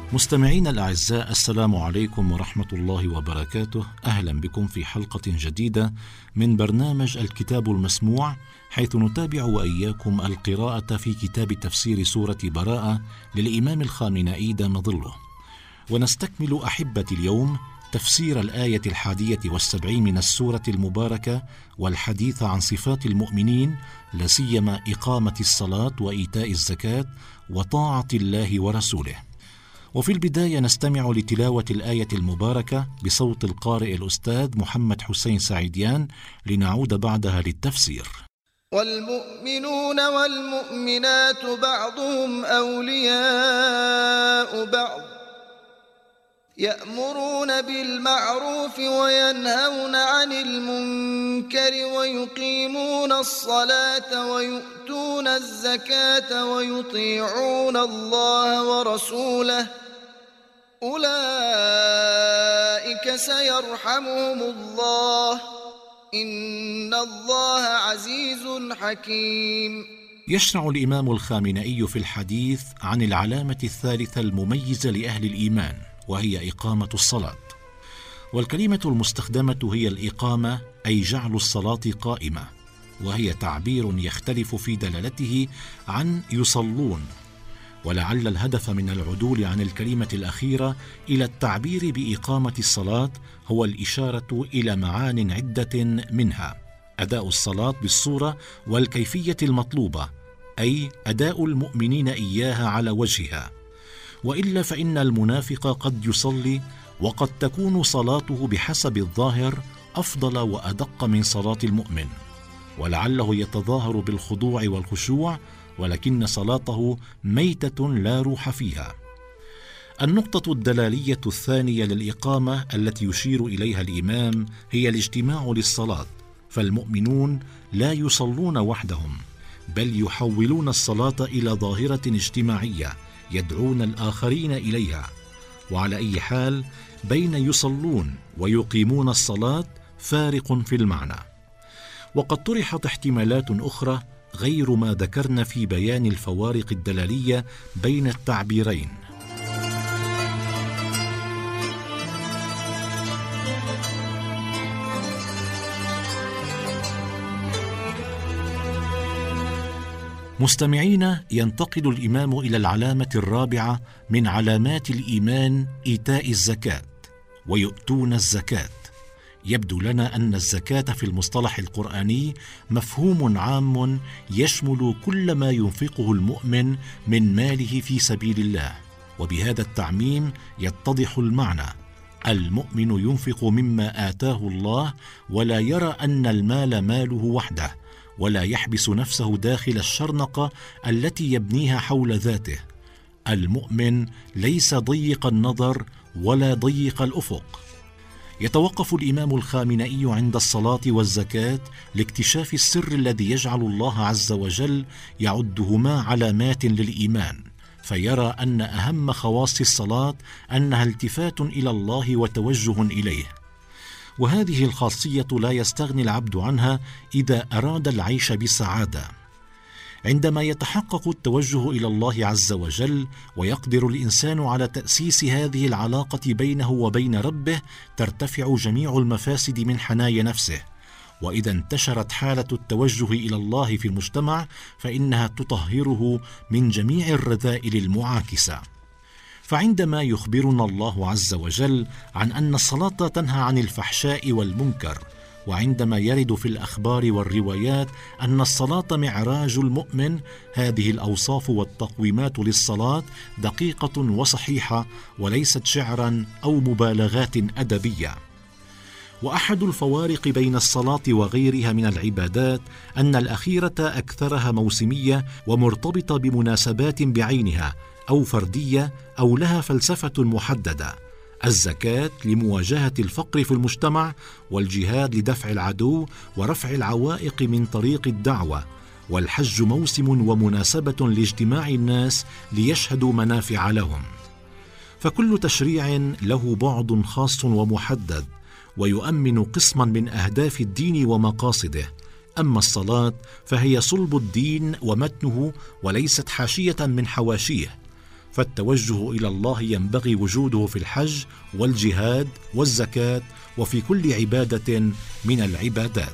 مستمعينا الأعزاء، السلام عليكم ورحمة الله وبركاته. أهلا بكم في حلقة جديدة من برنامج الكتاب المسموع، حيث نتابع وإياكم القراءة في كتاب تفسير سورة براءة للإمام الخامنئي دام ظله. ونستكمل أحبتي اليوم تفسير الآية 71 من السورة المباركة والحديث عن صفات المؤمنين، لا سيما إقامة الصلاة وإيتاء الزكاة وطاعة الله ورسوله. وفي البداية نستمع لتلاوة الآية المباركة بصوت القارئ الأستاذ محمد حسين سعيديان، لنعود بعدها للتفسير. والمؤمنون والمؤمنات بعضهم أولياء بعض، يأمرون بالمعروف وينهون عن المنكر ويقيمون الصلاة ويؤتون الزكاة ويطيعون الله ورسوله، أولئك سيرحمهم الله، إن الله عزيز حكيم. يشرع الإمام الخامنئي في الحديث عن العلامة الثالثة المميزة لأهل الإيمان، وهي إقامة الصلاة. والكلمة المستخدمة هي الإقامة، أي جعل الصلاة قائمة، وهي تعبير يختلف في دلالته عن يصلون، ولعل الهدف من العدول عن الكلمة الأخيرة إلى التعبير بإقامة الصلاة هو الإشارة إلى معان عدة، منها أداء الصلاة بالصورة والكيفية المطلوبة، أي أداء المؤمنين إياها على وجهها، وإلا فإن المنافق قد يصلي وقد تكون صلاته بحسب الظاهر أفضل وأدق من صلاة المؤمن، ولعله يتظاهر بالخضوع والخشوع، ولكن صلاته ميتة لا روح فيها. النقطة الدلالية الثانية للإقامة التي يشير إليها الإمام هي الاجتماع للصلاة، فالمؤمنون لا يصلون وحدهم، بل يحولون الصلاة إلى ظاهرة اجتماعية يدعون الآخرين إليها. وعلى أي حال، بين يصلون ويقيمون الصلاة فارق في المعنى. وقد طرحت احتمالات أخرى غير ما ذكرنا في بيان الفوارق الدلالية بين التعبيرين. مستمعين، ينتقل الإمام إلى العلامة الرابعة من علامات الإيمان، إيتاء الزكاة. ويؤتون الزكاة، يبدو لنا أن الزكاة في المصطلح القرآني مفهوم عام يشمل كل ما ينفقه المؤمن من ماله في سبيل الله، وبهذا التعميم يتضح المعنى: المؤمن ينفق مما آتاه الله، ولا يرى أن المال ماله وحده، ولا يحبس نفسه داخل الشرنقة التي يبنيها حول ذاته. المؤمن ليس ضيق النظر ولا ضيق الأفق. يتوقف الإمام الخامنئي عند الصلاة والزكاة لاكتشاف السر الذي يجعل الله عز وجل يعدهما علامات للإيمان، فيرى أن أهم خواص الصلاة أنها التفات إلى الله وتوجه إليه، وهذه الخاصية لا يستغني العبد عنها إذا أراد العيش بسعادة. عندما يتحقق التوجه إلى الله عز وجل ويقدر الإنسان على تأسيس هذه العلاقة بينه وبين ربه، ترتفع جميع المفاسد من حنايا نفسه. وإذا انتشرت حالة التوجه إلى الله في المجتمع، فإنها تطهره من جميع الرذائل المعاكسة. فعندما يخبرنا الله عز وجل عن أن الصلاة تنهى عن الفحشاء والمنكر، وعندما يرد في الأخبار والروايات أن الصلاة معراج المؤمن، هذه الأوصاف والتقويمات للصلاة دقيقة وصحيحة، وليست شعرا أو مبالغات أدبية. وأحد الفوارق بين الصلاة وغيرها من العبادات أن الأخيرة أكثرها موسمية ومرتبطة بمناسبات بعينها أو فردية أو لها فلسفة محددة. الزكاة لمواجهة الفقر في المجتمع، والجهاد لدفع العدو ورفع العوائق من طريق الدعوة، والحج موسم ومناسبة لاجتماع الناس ليشهدوا منافع لهم. فكل تشريع له بعد خاص ومحدد، ويؤمن قسما من أهداف الدين ومقاصده. أما الصلاة فهي صلب الدين ومتنه، وليست حاشية من حواشيه. فالتوجه إلى الله ينبغي وجوده في الحج والجهاد والزكاة وفي كل عبادة من العبادات.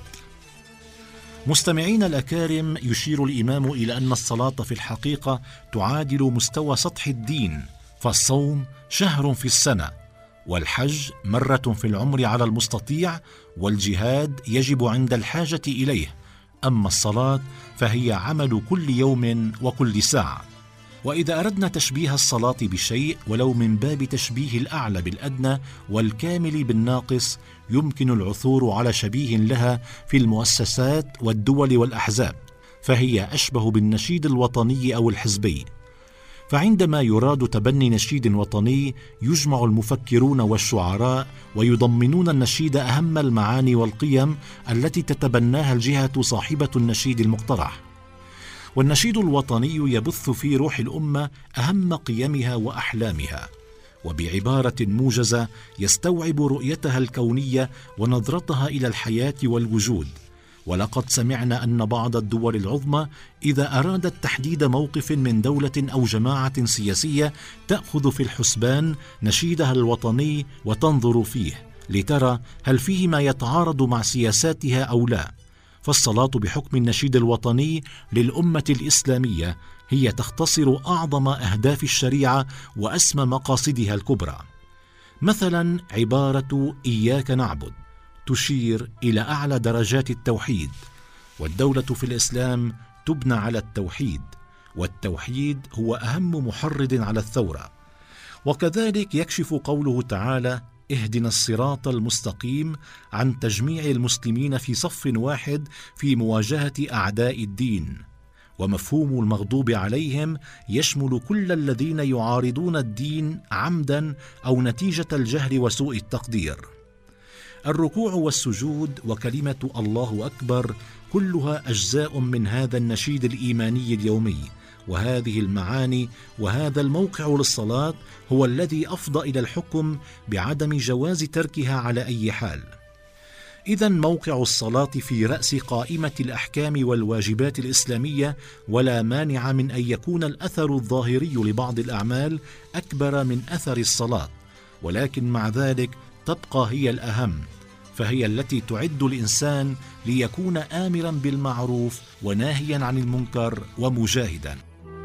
مستمعين الأكارم، يشير الإمام إلى أن الصلاة في الحقيقة تعادل مستوى سطح الدين، فالصوم شهر في السنة، والحج مرة في العمر على المستطيع، والجهاد يجب عند الحاجة إليه، أما الصلاة فهي عمل كل يوم وكل ساعة. وإذا أردنا تشبيه الصلاة بشيء ولو من باب تشبيه الأعلى بالأدنى والكامل بالناقص، يمكن العثور على شبيه لها في المؤسسات والدول والأحزاب، فهي أشبه بالنشيد الوطني أو الحزبي. فعندما يراد تبني نشيد وطني يجمع المفكرون والشعراء ويضمنون النشيد أهم المعاني والقيم التي تتبناها الجهة صاحبة النشيد المقترح. والنشيد الوطني يبث في روح الأمة أهم قيمها وأحلامها، وبعبارة موجزة يستوعب رؤيتها الكونية ونظرتها إلى الحياة والوجود. ولقد سمعنا أن بعض الدول العظمى إذا أرادت تحديد موقف من دولة أو جماعة سياسية تأخذ في الحسبان نشيدها الوطني وتنظر فيه لترى هل فيه ما يتعارض مع سياساتها أو لا. فالصلاة بحكم النشيد الوطني للأمة الإسلامية هي تختصر أعظم أهداف الشريعة وأسمى مقاصدها الكبرى. مثلا عبارة إياك نعبد تشير إلى أعلى درجات التوحيد، والدولة في الإسلام تبنى على التوحيد، والتوحيد هو أهم محرض على الثورة. وكذلك يكشف قوله تعالى اهدنا الصراط المستقيم عن تجميع المسلمين في صف واحد في مواجهة أعداء الدين، ومفهوم المغضوب عليهم يشمل كل الذين يعارضون الدين عمدا أو نتيجة الجهل وسوء التقدير. الركوع والسجود وكلمة الله أكبر كلها أجزاء من هذا النشيد الإيماني اليومي، وهذه المعاني وهذا الموقع للصلاة هو الذي أفضى إلى الحكم بعدم جواز تركها على أي حال. إذن موقع الصلاة في رأس قائمة الأحكام والواجبات الإسلامية، ولا مانع من أن يكون الأثر الظاهري لبعض الأعمال أكبر من أثر الصلاة، ولكن مع ذلك تبقى هي الأهم، فهي التي تعد الإنسان ليكون آمرا بالمعروف وناهيا عن المنكر ومجاهدا.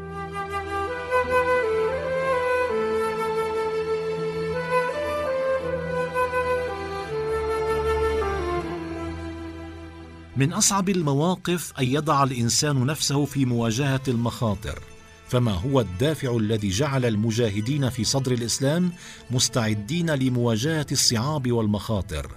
من أصعب المواقف أن يضع الإنسان نفسه في مواجهة المخاطر، فما هو الدافع الذي جعل المجاهدين في صدر الإسلام مستعدين لمواجهة الصعاب والمخاطر؟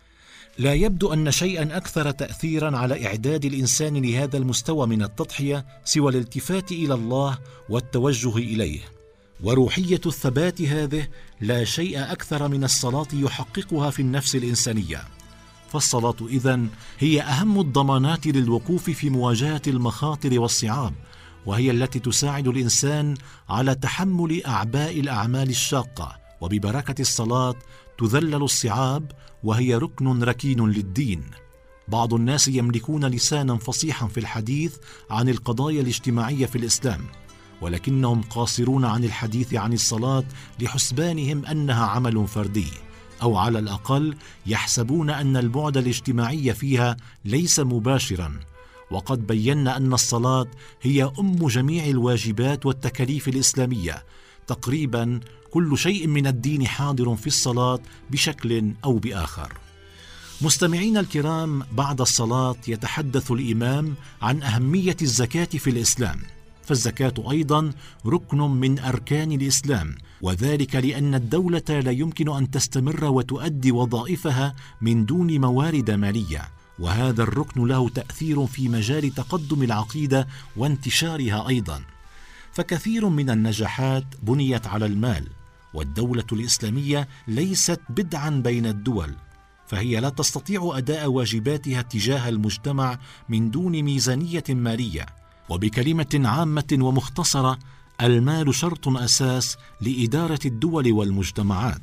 لا يبدو أن شيئا أكثر تأثيرا على إعداد الإنسان لهذا المستوى من التضحية سوى الالتفات إلى الله والتوجه إليه. وروحية الثبات هذه لا شيء أكثر من الصلاة يحققها في النفس الإنسانية. فالصلاة إذن هي أهم الضمانات للوقوف في مواجهة المخاطر والصعاب، وهي التي تساعد الإنسان على تحمل أعباء الأعمال الشاقة، وببركة الصلاة تذلل الصعاب، وهي ركن ركين للدين. بعض الناس يملكون لسانا فصيحا في الحديث عن القضايا الاجتماعية في الإسلام، ولكنهم قاصرون عن الحديث عن الصلاة لحسبانهم أنها عمل فردي، أو على الأقل يحسبون أن البعد الاجتماعي فيها ليس مباشرا. وقد بينا أن الصلاة هي أم جميع الواجبات والتكاليف الإسلامية، تقريبا كل شيء من الدين حاضر في الصلاة بشكل أو بآخر. مستمعين الكرام، بعد الصلاة يتحدث الإمام عن أهمية الزكاة في الإسلام، فالزكاة أيضا ركن من أركان الإسلام، وذلك لأن الدولة لا يمكن أن تستمر وتؤدي وظائفها من دون موارد مالية، وهذا الركن له تأثير في مجال تقدم العقيدة وانتشارها أيضا. فكثير من النجاحات بنيت على المال، والدولة الإسلامية ليست بدعا بين الدول، فهي لا تستطيع أداء واجباتها تجاه المجتمع من دون ميزانية مالية. وبكلمة عامة ومختصرة، المال شرط أساس لإدارة الدول والمجتمعات.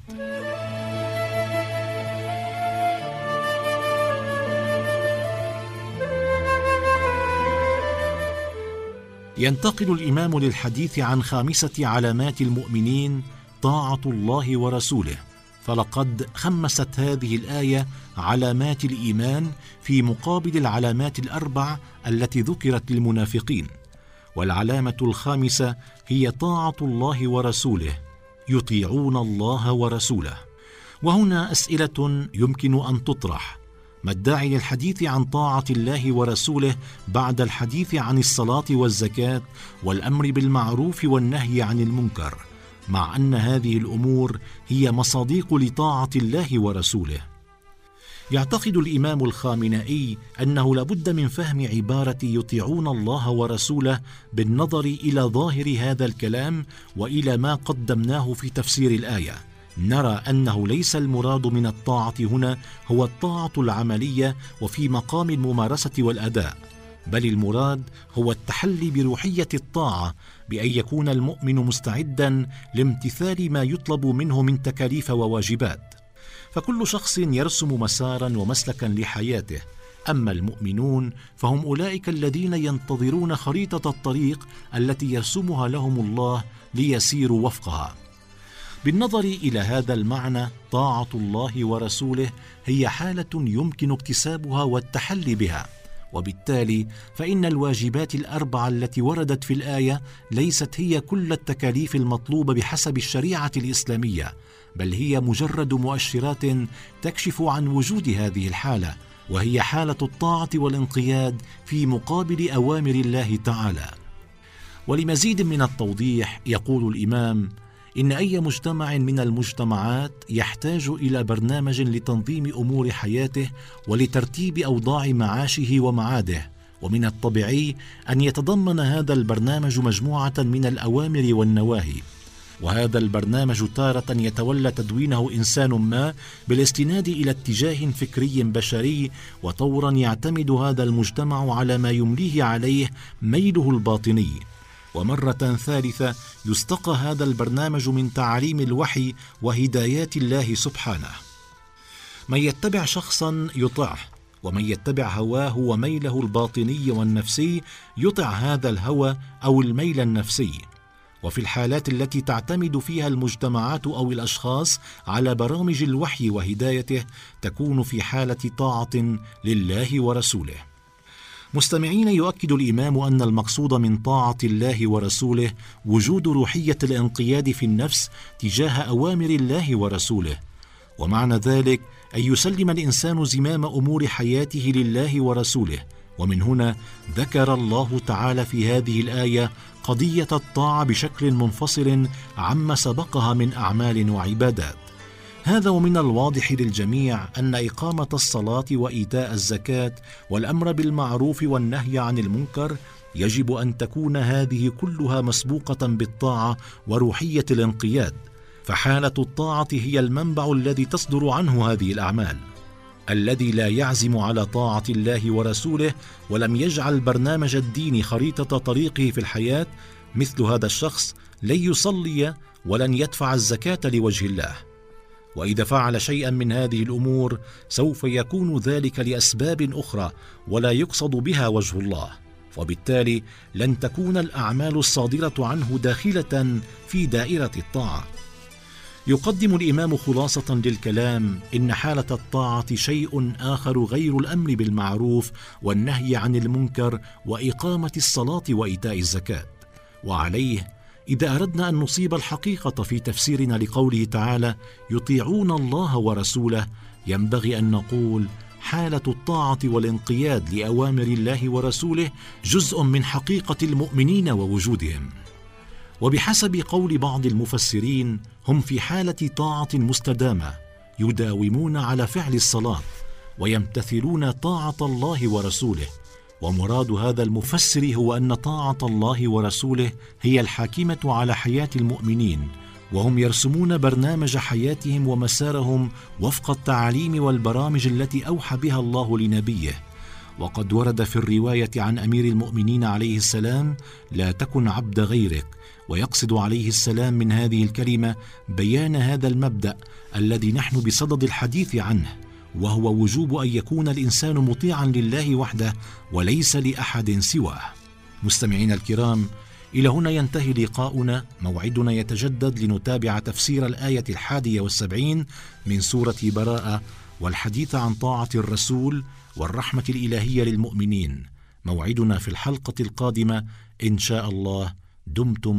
ينتقل الإمام للحديث عن خامسة علامات المؤمنين، طاعة الله ورسوله، فلقد خمست هذه الآية علامات الإيمان في مقابل العلامات الأربع التي ذكرت للمنافقين. والعلامة الخامسة هي طاعة الله ورسوله، يطيعون الله ورسوله. وهنا أسئلة يمكن أن تطرح: ما الداعي للحديث عن طاعة الله ورسوله بعد الحديث عن الصلاة والزكاة والأمر بالمعروف والنهي عن المنكر، مع أن هذه الأمور هي مصادق لطاعة الله ورسوله؟ يعتقد الإمام الخامنئي أنه لابد من فهم عبارة يطيعون الله ورسوله بالنظر إلى ظاهر هذا الكلام وإلى ما قدمناه في تفسير الآية. نرى أنه ليس المراد من الطاعة هنا هو الطاعة العملية وفي مقام الممارسة والأداء، بل المراد هو التحلي بروحية الطاعة، بأن يكون المؤمن مستعدا لامتثال ما يطلب منه من تكاليف وواجبات. فكل شخص يرسم مسارا ومسلكا لحياته، أما المؤمنون فهم أولئك الذين ينتظرون خريطة الطريق التي يرسمها لهم الله ليسيروا وفقها. بالنظر إلى هذا المعنى، طاعة الله ورسوله هي حالة يمكن اكتسابها والتحلي بها، وبالتالي فإن الواجبات الأربعة التي وردت في الآية ليست هي كل التكاليف المطلوبة بحسب الشريعة الإسلامية، بل هي مجرد مؤشرات تكشف عن وجود هذه الحالة، وهي حالة الطاعة والانقياد في مقابل أوامر الله تعالى. ولمزيد من التوضيح يقول الإمام: إن أي مجتمع من المجتمعات يحتاج إلى برنامج لتنظيم أمور حياته ولترتيب أوضاع معاشه ومعاده، ومن الطبيعي أن يتضمن هذا البرنامج مجموعة من الأوامر والنواهي، وهذا البرنامج تارة يتولى تدوينه إنسان ما بالاستناد إلى اتجاه فكري بشري، وطورا يعتمد هذا المجتمع على ما يمليه عليه ميله الباطني، ومرة ثالثة يستقى هذا البرنامج من تعاليم الوحي وهدايات الله سبحانه. من يتبع شخصا يطعه، ومن يتبع هواه وميله الباطني والنفسي يطع هذا الهوى أو الميل النفسي. وفي الحالات التي تعتمد فيها المجتمعات أو الأشخاص على برامج الوحي وهدايته تكون في حالة طاعة لله ورسوله. مستمعين، يؤكد الإمام أن المقصود من طاعة الله ورسوله وجود روحية الانقياد في النفس تجاه أوامر الله ورسوله، ومعنى ذلك أن يسلم الإنسان زمام أمور حياته لله ورسوله. ومن هنا ذكر الله تعالى في هذه الآية قضية الطاعة بشكل منفصل عما سبقها من أعمال وعبادات. هذا ومن الواضح للجميع أن إقامة الصلاة وإيتاء الزكاة والأمر بالمعروف والنهي عن المنكر يجب أن تكون هذه كلها مسبوقة بالطاعة وروحية الانقياد، فحالة الطاعة هي المنبع الذي تصدر عنه هذه الأعمال. الذي لا يعزم على طاعة الله ورسوله ولم يجعل برنامج الدين خريطة طريقه في الحياة، مثل هذا الشخص لن يصلي ولن يدفع الزكاة لوجه الله. وإذا فعل شيئا من هذه الأمور سوف يكون ذلك لأسباب أخرى ولا يقصد بها وجه الله، وبالتالي لن تكون الأعمال الصادرة عنه داخلة في دائرة الطاعة. يقدم الإمام خلاصة للكلام: إن حالة الطاعة شيء آخر غير الأمر بالمعروف والنهي عن المنكر وإقامة الصلاة وإيتاء الزكاة. وعليه إذا أردنا أن نصيب الحقيقة في تفسيرنا لقوله تعالى يطيعون الله ورسوله، ينبغي أن نقول حالة الطاعة والانقياد لأوامر الله ورسوله جزء من حقيقة المؤمنين ووجودهم. وبحسب قول بعض المفسرين هم في حالة طاعة مستدامة، يداومون على فعل الصلاة ويمتثلون طاعة الله ورسوله. ومراد هذا المفسر هو أن طاعة الله ورسوله هي الحاكمة على حياة المؤمنين، وهم يرسمون برنامج حياتهم ومسارهم وفق التعاليم والبرامج التي أوحى بها الله لنبيه. وقد ورد في الرواية عن أمير المؤمنين عليه السلام: لا تكن عبد غيرك، ويقصد عليه السلام من هذه الكلمة بيان هذا المبدأ الذي نحن بصدد الحديث عنه، وهو وجوب أن يكون الإنسان مطيعا لله وحده وليس لأحد سواه. مستمعينا الكرام، إلى هنا ينتهي لقاؤنا. موعدنا يتجدد لنتابع تفسير الآية 71 من سورة براءة والحديث عن طاعة الرسول والرحمة الإلهية للمؤمنين. موعدنا في الحلقة القادمة إن شاء الله. دمتم